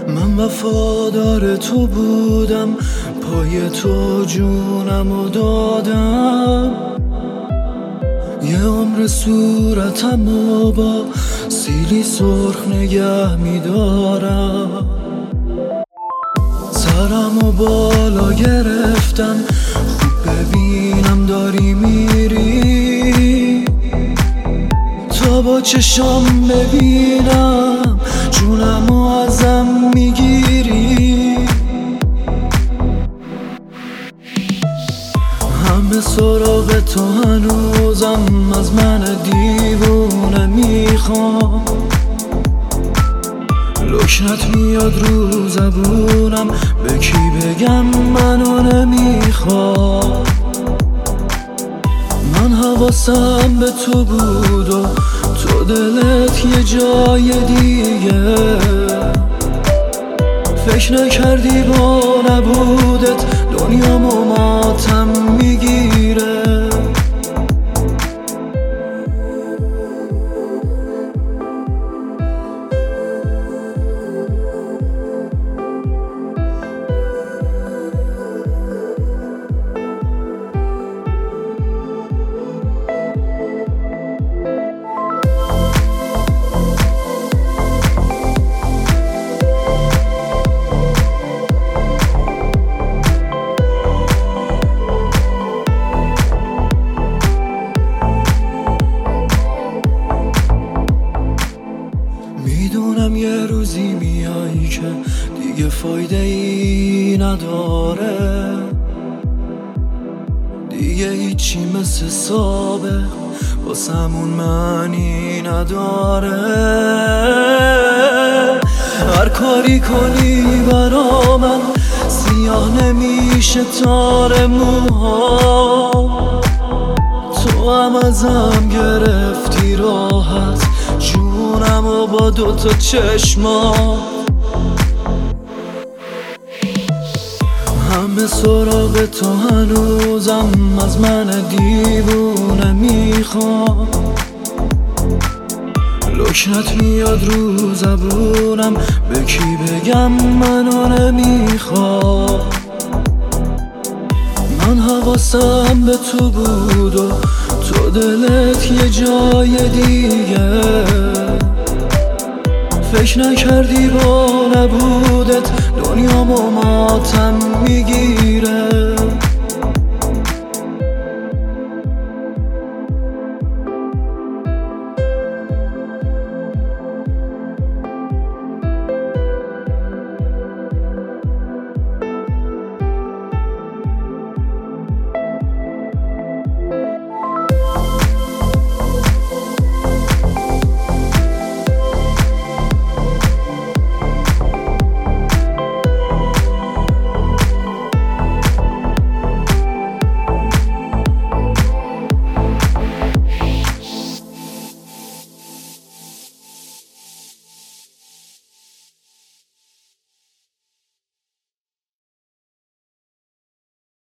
من وفادار تو بودم، پای تو جونمو دادم. یه عمر صورتمو با سیلی سرخ نگه میدارم. سرمو بالا گرفتم، خوب ببینم داری میری. تا با چشام ببینم جونمو ازم میگیری. همه سراغ تو هنوزم، از من دیوونه میخوام. لکنت میاد رو زبونم، به کی بگم منو نمیخوام. من حواسم به تو بود و تو دلت یه جای دیگه. فکر نکردی با نبودت دنیامو ماتم میگیره. میدونم یه روزی میایی که دیگه فایده ای نداره. دیگه هیچی مثل سابق واسمون معنی نداره. هر کاری کنی برا من سیاه نمیشه تار موها. تو هم ازم گرفتی راحت جونمو با دوتا چشما. همه سراغ تو هنوزم، از من دیوونه میخوام. لکنت میاد رو زبونم، به کی بگم منو نمیخوام. من حواسم به تو بود و تو دلت یه جای دیگه. فکر نکردی با نبودت دنیامو ماتم میگیره.